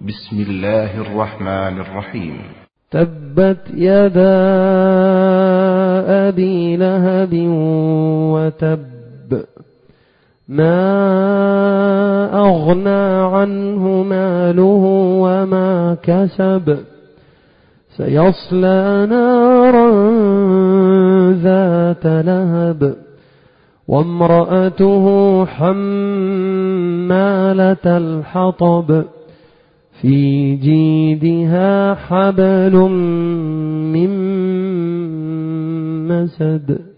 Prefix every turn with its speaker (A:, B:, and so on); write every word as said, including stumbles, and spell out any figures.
A: بسم الله الرحمن الرحيم.
B: تبت يدا أبي لهب وتب ما أغنى عنه ماله وما كسب سيصلى نارا ذات لهب وامرأته حمالة الحطب في جيدها حبل من مسد.